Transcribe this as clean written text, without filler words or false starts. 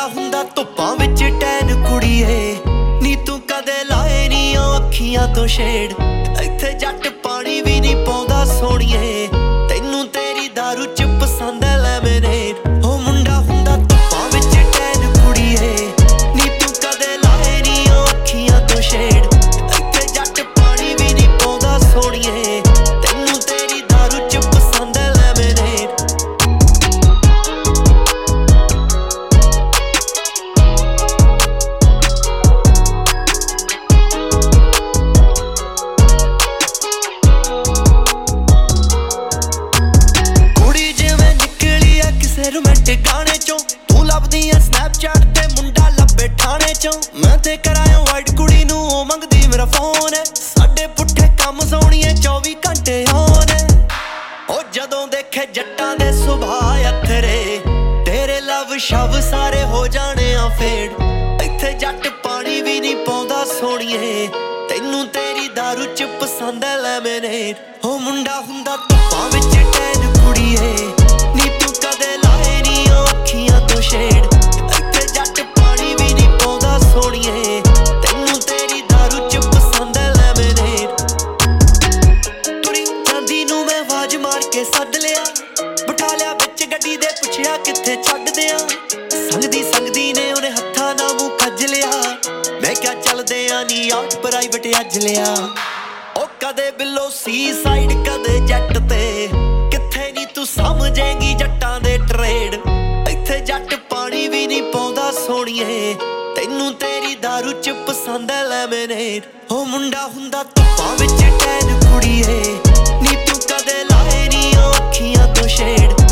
ਹੁੰਦਾ ਧੁੱਪਾਂ ਵਿੱਚ ਟੈਨ ਕੁੜੀਏ ਨੀ ਤੂੰ ਕਦੇ ਲਾਏ ਨੀ ਉਹ ਅੱਖੀਆਂ ਤੋਂ ਸ਼ੇਡ ਇੱਥੇ ਜੱਟ ਪਾਣੀ ਵੀ ਨਹੀਂ ਪਾਉਂਦਾ ਸੋਹਣੀਏ ਤੈਨੂੰ ਤੇਰੀ ਦਾਰੂ ਚ ਪਸੰਦ ਐ ਲੈਮਨੇਡ ਉਹ ਮੁੰਡਾ ਹੁੰਦਾ ਧੁੱਪਾਂ ਵਿੱਚ ਟੈਨ ਕੁੜੀਏ ਨੀ ਤੂੰ ਕਦੇ ਲਾਏ ਨੀ ਉਹ ਅੱਖੀਆਂ ਤੋਂ ਸ਼ੇਡ ਇੱਥੇ ਜੱਟ ਪਾਣੀ ਵੀ ਨਹੀਂ ਪਾਉਂਦਾ ਸੋਹਣੀਏ ਤੈਨੂੰ ਤੇਰੀ ਦਾਰੂ ਚ ਪਸੰਦ ਐ ਲੈਮਨੇਡ रोमांटिक गाने चों तू लभदी है स्नैपचैट ते मुंडा लब्बे ठाणे चों मैं ते कराया वाइट कुड़ी नू ओ मंगदी मेरा फोन है साडे पुट्ठे कम सोहणीए 24 घंटे ऑन है ओ जदों देखे जट्टां दे सुभाऽ अथरे तेरे लव शव सारे हो जाने आ फेड इत्थे जट पानी भी नहीं पाउंदा सोहणीए तैनू तेरी दारू च पसंद है लेमनेड ओ मुंडा हुंदा धुप्पां विच टैन कुड़ीए नी तू कदे लाए नी ओ ਅੱਖੀਆਂ ਤੋਂ ਸ਼ੇਡ ਇੱਥੇ ਜੱਟ ਪਾਣੀ ਵੀ ਨਹੀਂ ਪਾਉਂਦਾ ਸੋਹਣੀਏ ਤੈਨੂੰ ਤੇਰੀ ਦਾਰੂ ਚ ਪਸੰਦ ਐ ਲੈਮਨੇਡ ਤੁਰੀ ਜਾਂਦੀ ਨੂੰ ਮੈਂ ਆਵਾਜ਼ ਮਾਰ ਕੇ ਸੱਦ ਲਿਆ ਬਿਠਾ ਲਿਆ ਵਿੱਚ ਗੱਡੀ ਦੇ ਪੁੱਛਿਆ ਕਿੱਥੇ ਛੱਡਦੇ ਆ ਸੰਗਦੀ ਨੇ ਉਹਨੇ ਹੱਥਾਂ ਨਾਲ ਮੂੰਹ ਕੱਜ ਲਿਆ ਮੈਂ ਕਿਹਾ ਚੱਲਦੇ ਆ ਨੀ ਆਊਟ ਪ੍ਰਾਈਵੇਟ ਅੱਜ ਲਿਆ ਉਹ ਕਦੇ ਬਿੱਲੋ ਸੀ ਸਾਈਡ ਕਦੇ ਜੱਟ ਤੇ ਕਿੱਥੇ ਨੀ ਤੂੰ ਸਮਝੇਂਗੀ ਜੱਟਾਂ ਦੇ ਟਰੇਡ ਇੱਥੇ ਜੱਟ ਪਾਣੀ ਵੀ ਨਹੀਂ ਪਾਉਂਦਾ ਸੋਹਣੀਏ ਤੈਨੂੰ ਤੇਰੀ ਦਾਰੂ ਚ ਪਸੰਦ ਐ ਲੈਮਨੇਡ ਉਹ ਮੁੰਡਾ ਹੁੰਦਾ ਧੁੱਪਾਂ ਵਿੱਚ ਟੈਨ ਕੁੜੀਏ ਨੀ ਤੂੰ ਕਦੇ ਲਾਏ ਨੀ ਉਹ ਅੱਖੀਆਂ ਤੋਂ ਸ਼ੇਡ